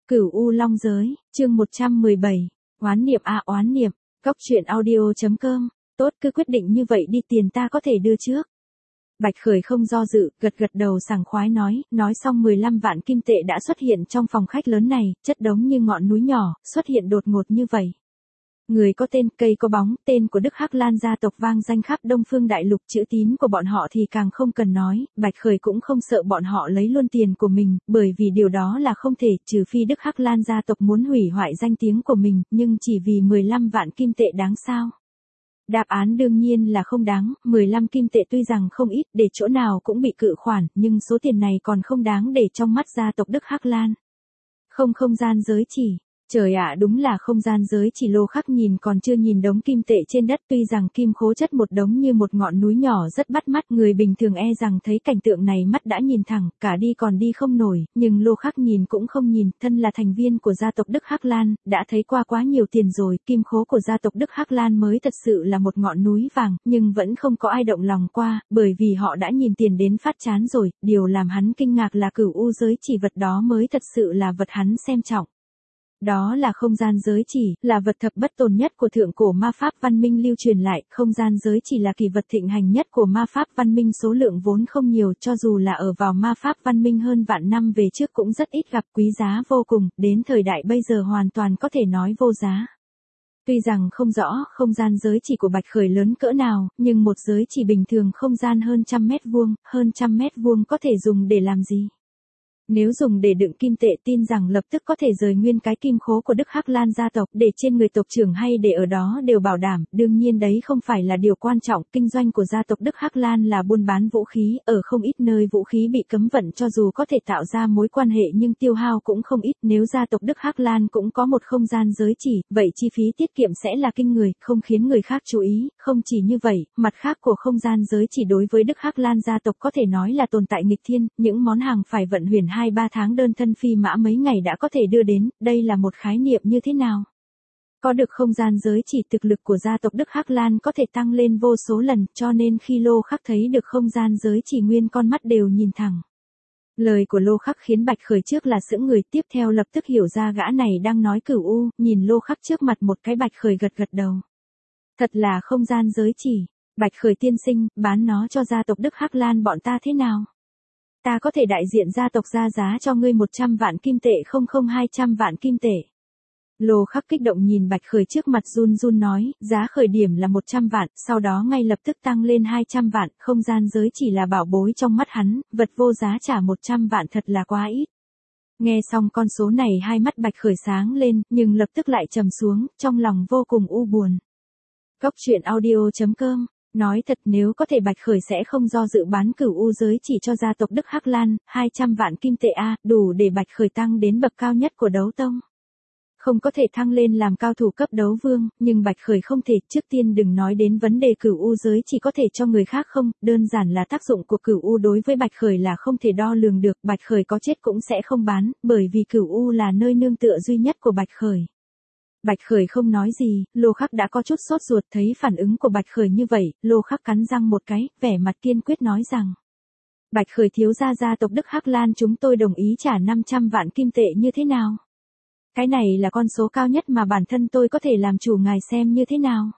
Cửu U Long Giới, chương 117, oán niệm oán niệm, Cóc truyện audio.com, tốt cứ quyết định như vậy đi, tiền ta có thể đưa trước. Bạch Khởi không do dự, gật đầu sảng khoái nói xong 15 vạn kim tệ đã xuất hiện trong phòng khách lớn này, chất đống như ngọn núi nhỏ, xuất hiện đột ngột như vậy. Người có tên, cây có bóng, tên của Đức Hắc Lan gia tộc vang danh khắp Đông Phương Đại Lục, chữ tín của bọn họ thì càng không cần nói, Bạch Khởi cũng không sợ bọn họ lấy luôn tiền của mình, bởi vì điều đó là không thể, trừ phi Đức Hắc Lan gia tộc muốn hủy hoại danh tiếng của mình, nhưng chỉ vì 15 vạn kim tệ đáng sao? Đáp án đương nhiên là không đáng, 15 kim tệ tuy rằng không ít, để chỗ nào cũng bị cự khoản, nhưng số tiền này còn không đáng để trong mắt gia tộc Đức Hắc Lan. Không gian giới chỉ. Trời ạ, đúng là không gian giới chỉ. Lô Khắc nhìn còn chưa nhìn đống kim tệ trên đất, tuy rằng kim khố chất một đống như một ngọn núi nhỏ rất bắt mắt, người bình thường e rằng thấy cảnh tượng này mắt đã nhìn thẳng, cả đi còn đi không nổi, nhưng Lô Khắc nhìn cũng không nhìn, thân là thành viên của gia tộc Đức Hắc Lan, đã thấy qua quá nhiều tiền rồi, kim khố của gia tộc Đức Hắc Lan mới thật sự là một ngọn núi vàng, nhưng vẫn không có ai động lòng qua, bởi vì họ đã nhìn tiền đến phát chán rồi, điều làm hắn kinh ngạc là Cửu U giới chỉ, vật đó mới thật sự là vật hắn xem trọng. Đó là không gian giới chỉ, là vật thập bất tồn nhất của thượng cổ ma pháp văn minh lưu truyền lại, không gian giới chỉ là kỳ vật thịnh hành nhất của ma pháp văn minh, số lượng vốn không nhiều, cho dù là ở vào ma pháp văn minh hơn vạn năm về trước cũng rất ít gặp, quý giá vô cùng, đến thời đại bây giờ hoàn toàn có thể nói vô giá. Tuy rằng không rõ không gian giới chỉ của Bạch Khởi lớn cỡ nào, nhưng một giới chỉ bình thường không gian hơn 100 mét vuông, hơn 100 mét vuông có thể dùng để làm gì? Nếu dùng để đựng kim tệ tin rằng lập tức có thể rời nguyên cái kim khố của Đức Hắc Lan gia tộc, để trên người tộc trưởng hay để ở đó đều bảo đảm, đương nhiên đấy không phải là điều quan trọng, kinh doanh của gia tộc Đức Hắc Lan là buôn bán vũ khí, ở không ít nơi vũ khí bị cấm vận, cho dù có thể tạo ra mối quan hệ nhưng tiêu hao cũng không ít, nếu gia tộc Đức Hắc Lan cũng có một không gian giới chỉ, vậy chi phí tiết kiệm sẽ là kinh người, không khiến người khác chú ý, không chỉ như vậy, mặt khác của không gian giới chỉ đối với Đức Hắc Lan gia tộc có thể nói là tồn tại nghịch thiên, những món hàng phải vận chuyển 2-3 tháng đơn thân phi mã mấy ngày đã có thể đưa đến, đây là một khái niệm như thế nào? Có được không gian giới chỉ, thực lực của gia tộc Đức Hắc Lan có thể tăng lên vô số lần, cho nên khi Lô Khắc thấy được không gian giới chỉ nguyên con mắt đều nhìn thẳng. Lời của Lô Khắc khiến Bạch Khởi trước là sững người, tiếp theo lập tức hiểu ra gã này đang nói Cửu U, nhìn Lô Khắc trước mặt một cái, Bạch Khởi gật đầu. Thật là không gian giới chỉ, Bạch Khởi tiên sinh, bán nó cho gia tộc Đức Hắc Lan bọn ta thế nào? Ta có thể đại diện gia tộc ra giá cho ngươi 100 vạn kim tệ, không 200 vạn kim tệ. Lô Khắc kích động nhìn Bạch Khởi trước mặt, run nói, giá khởi điểm là 100 vạn, sau đó ngay lập tức tăng lên 200 vạn, không gian giới chỉ là bảo bối trong mắt hắn, vật vô giá trả 100 vạn thật là quá ít. Nghe xong con số này hai mắt Bạch Khởi sáng lên, nhưng lập tức lại trầm xuống, trong lòng vô cùng u buồn. Cóc truyện audio.com. Nói thật, nếu có thể Bạch Khởi sẽ không do dự bán Cửu U giới chỉ cho gia tộc Đức Hắc Lan, 200 vạn kim tệ đủ để Bạch Khởi tăng đến bậc cao nhất của đấu tông. Không có thể thăng lên làm cao thủ cấp đấu vương, nhưng Bạch Khởi không thể, trước tiên đừng nói đến vấn đề Cửu U giới chỉ có thể cho người khác không, đơn giản là tác dụng của Cửu U đối với Bạch Khởi là không thể đo lường được, Bạch Khởi có chết cũng sẽ không bán, bởi vì Cửu U là nơi nương tựa duy nhất của Bạch Khởi. Bạch Khởi không nói gì, Lô Khắc đã có chút sốt ruột, thấy phản ứng của Bạch Khởi như vậy, Lô Khắc cắn răng một cái, vẻ mặt kiên quyết nói rằng. Bạch Khởi thiếu gia tộc Đức Hắc Lan chúng tôi đồng ý trả 500 vạn kim tệ như thế nào? Cái này là con số cao nhất mà bản thân tôi có thể làm chủ, ngài xem như thế nào?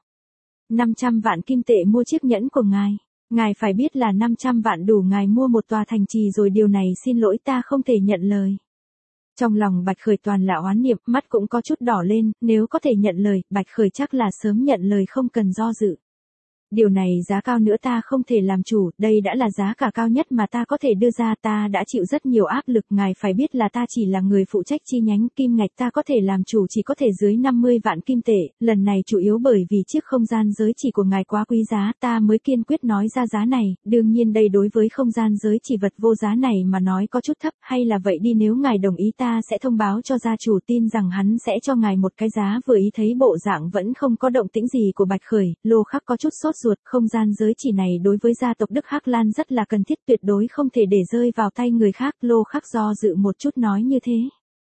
500 vạn kim tệ mua chiếc nhẫn của ngài. Ngài phải biết là 500 vạn đủ ngài mua một tòa thành trì rồi, điều này xin lỗi ta không thể nhận lời. Trong lòng Bạch Khởi toàn là oán niệm, mắt cũng có chút đỏ lên, nếu có thể nhận lời, Bạch Khởi chắc là sớm nhận lời không cần do dự. Điều này giá cao nữa ta không thể làm chủ, đây đã là giá cả cao nhất mà ta có thể đưa ra, ta đã chịu rất nhiều áp lực, ngài phải biết là ta chỉ là người phụ trách chi nhánh, kim ngạch ta có thể làm chủ chỉ có thể dưới 50 vạn kim tệ, lần này chủ yếu bởi vì chiếc không gian giới chỉ của ngài quá quý giá, ta mới kiên quyết nói ra giá này, đương nhiên đây đối với không gian giới chỉ vật vô giá này mà nói có chút thấp, hay là vậy đi, nếu ngài đồng ý ta sẽ thông báo cho gia chủ, tin rằng hắn sẽ cho ngài một cái giá vừa ý. Thấy bộ dạng vẫn không có động tĩnh gì của Bạch Khởi, Lô Khắc có chút sốt ruột, không gian giới chỉ này đối với gia tộc Đức Hắc Lan rất là cần thiết, tuyệt đối không thể để rơi vào tay người khác, Lô Khắc do dự một chút nói như thế.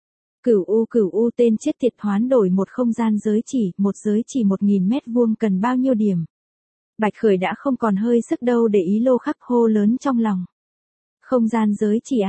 Cửu U tên chết tiệt, hoán đổi một không gian giới chỉ, một giới chỉ 1000 mét vuông cần bao nhiêu điểm? Bạch Khởi đã không còn hơi sức đâu để ý, Lô Khắc hô lớn trong lòng. Không gian giới chỉ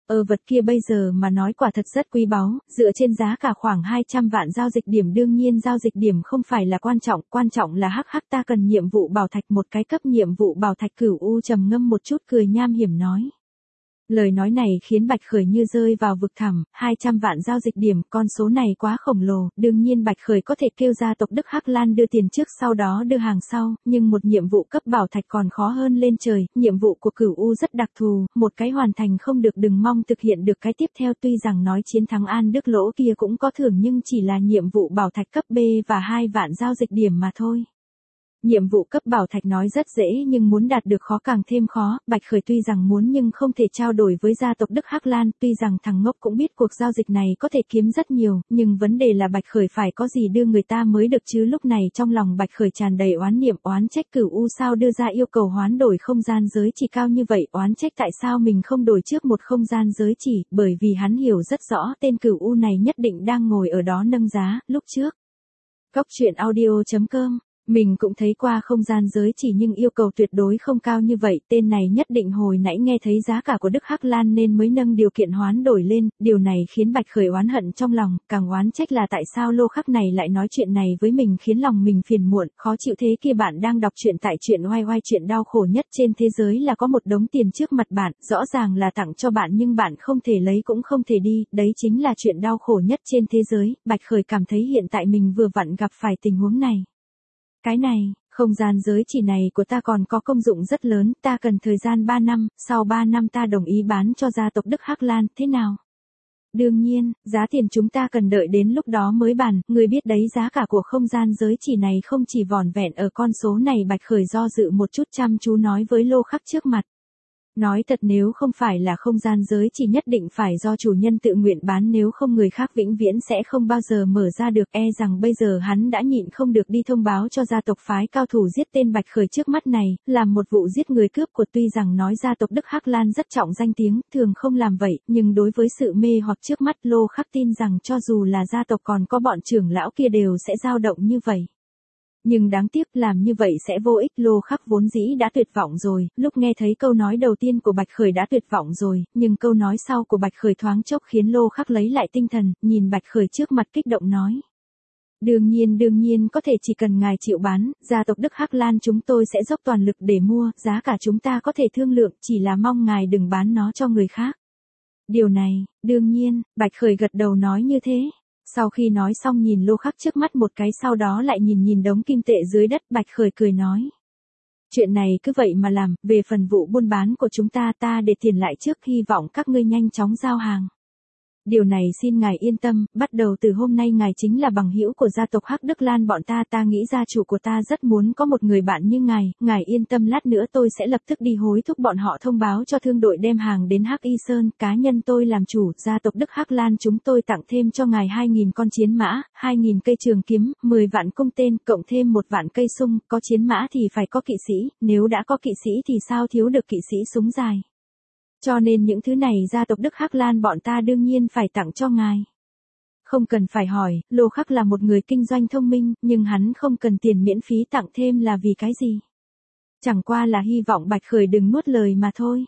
Vật kia bây giờ mà nói quả thật rất quý báu, dựa trên giá cả khoảng 200 vạn giao dịch điểm, đương nhiên giao dịch điểm không phải là quan trọng là hắc ta cần nhiệm vụ bảo thạch, một cái cấp nhiệm vụ bảo thạch. Cửu U trầm ngâm một chút cười nham hiểm nói. Lời nói này khiến Bạch Khởi như rơi vào vực thẳm, 200 vạn giao dịch điểm, con số này quá khổng lồ, đương nhiên Bạch Khởi có thể kêu gia tộc Đức Hắc Lan đưa tiền trước sau đó đưa hàng sau, nhưng một nhiệm vụ cấp bảo thạch còn khó hơn lên trời, nhiệm vụ của Cửu U rất đặc thù, một cái hoàn thành không được đừng mong thực hiện được cái tiếp theo. Tuy rằng nói chiến thắng An Đức Lỗ kia cũng có thưởng nhưng chỉ là nhiệm vụ bảo thạch cấp B và 2 vạn giao dịch điểm mà thôi. Nhiệm vụ cấp bảo thạch nói rất dễ nhưng muốn đạt được khó càng thêm khó, Bạch Khởi tuy rằng muốn nhưng không thể trao đổi với gia tộc Đức Hắc Lan, tuy rằng thằng ngốc cũng biết cuộc giao dịch này có thể kiếm rất nhiều, nhưng vấn đề là Bạch Khởi phải có gì đưa người ta mới được chứ. Lúc này trong lòng Bạch Khởi tràn đầy oán niệm, oán trách Cửu U sao đưa ra yêu cầu hoán đổi không gian giới chỉ cao như vậy, oán trách tại sao mình không đổi trước một không gian giới chỉ, bởi vì hắn hiểu rất rõ tên Cửu U này nhất định đang ngồi ở đó nâng giá. Lúc trước, Cóc Truyện Audio.com mình cũng thấy qua không gian giới chỉ nhưng yêu cầu tuyệt đối không cao như vậy, tên này nhất định hồi nãy nghe thấy giá cả của Đức Hắc Lan nên mới nâng điều kiện hoán đổi lên, điều này khiến Bạch Khởi oán hận trong lòng, càng oán trách là tại sao Lô Khắc này lại nói chuyện này với mình khiến lòng mình phiền muộn, khó chịu thế kia. Bạn đang đọc truyện tại truyện oai oai, chuyện đau khổ nhất trên thế giới là có một đống tiền trước mặt bạn, rõ ràng là tặng cho bạn nhưng bạn không thể lấy cũng không thể đi, đấy chính là chuyện đau khổ nhất trên thế giới. Bạch Khởi cảm thấy hiện tại mình vừa vặn gặp phải tình huống này. Cái này, không gian giới chỉ này của ta còn có công dụng rất lớn, ta cần thời gian 3 năm, sau 3 năm ta đồng ý bán cho gia tộc Đức Hắc Lan, thế nào? Đương nhiên, giá tiền chúng ta cần đợi đến lúc đó mới bàn, người biết đấy, giá cả của không gian giới chỉ này không chỉ vỏn vẹn ở con số này. Bạch Khởi do dự một chút chăm chú nói với Lô Khắc trước mặt. Nói thật, nếu không phải là không gian giới chỉ nhất định phải do chủ nhân tự nguyện bán, nếu không người khác vĩnh viễn sẽ không bao giờ mở ra được, e rằng bây giờ hắn đã nhịn không được đi thông báo cho gia tộc phái cao thủ giết tên Bạch Khởi trước mắt này, làm một vụ giết người cướp của. Tuy rằng nói gia tộc Đức Hắc Lan rất trọng danh tiếng, thường không làm vậy, nhưng đối với sự mê hoặc trước mắt, Lô Khắc tin rằng cho dù là gia tộc còn có bọn trưởng lão kia đều sẽ dao động như vậy. Nhưng đáng tiếc làm như vậy sẽ vô ích, Lô Khắc vốn dĩ đã tuyệt vọng rồi, lúc nghe thấy câu nói đầu tiên của Bạch Khởi đã tuyệt vọng rồi, nhưng câu nói sau của Bạch Khởi thoáng chốc khiến Lô Khắc lấy lại tinh thần, nhìn Bạch Khởi trước mặt kích động nói. Đương nhiên có thể, chỉ cần ngài chịu bán, gia tộc Đức Hắc Lan chúng tôi sẽ dốc toàn lực để mua, giá cả chúng ta có thể thương lượng, chỉ là mong ngài đừng bán nó cho người khác. Điều này, đương nhiên, Bạch Khởi gật đầu nói như thế. Sau khi nói xong nhìn Lô Khắc trước mắt một cái, sau đó lại nhìn đống kim tệ dưới đất, Bạch Khởi cười nói. Chuyện này cứ vậy mà làm, về phần vụ buôn bán của chúng ta để tiền lại trước, hy vọng các ngươi nhanh chóng giao hàng. Điều này xin ngài yên tâm, bắt đầu từ hôm nay ngài chính là bằng hữu của gia tộc Hắc Đức Lan bọn ta nghĩ gia chủ của ta rất muốn có một người bạn như ngài yên tâm, lát nữa tôi sẽ lập tức đi hối thúc bọn họ thông báo cho thương đội đem hàng đến Hắc Y Sơn, cá nhân tôi làm chủ, gia tộc Đức Hắc Lan chúng tôi tặng thêm cho ngài 2.000 con chiến mã, 2.000 cây trường kiếm, 10 vạn cung tên, cộng thêm 1 vạn cây sung, có chiến mã thì phải có kỵ sĩ, nếu đã có kỵ sĩ thì sao thiếu được kỵ sĩ súng dài. Cho nên những thứ này gia tộc Đức Hắc Lan bọn ta đương nhiên phải tặng cho ngài. Không cần phải hỏi, Lô Khắc là một người kinh doanh thông minh, nhưng hắn không cần tiền miễn phí tặng thêm là vì cái gì? Chẳng qua là hy vọng Bạch Khởi đừng nuốt lời mà thôi.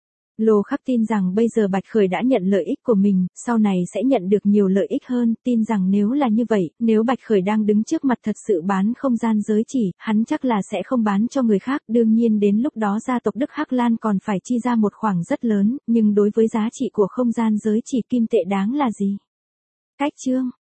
Lô Khắc tin rằng bây giờ Bạch Khởi đã nhận lợi ích của mình, sau này sẽ nhận được nhiều lợi ích hơn, tin rằng nếu là như vậy, nếu Bạch Khởi đang đứng trước mặt thật sự bán không gian giới chỉ, hắn chắc là sẽ không bán cho người khác, đương nhiên đến lúc đó gia tộc Đức Hắc Lan còn phải chi ra một khoản rất lớn, nhưng đối với giá trị của không gian giới chỉ kim tệ đáng là gì? Cách chương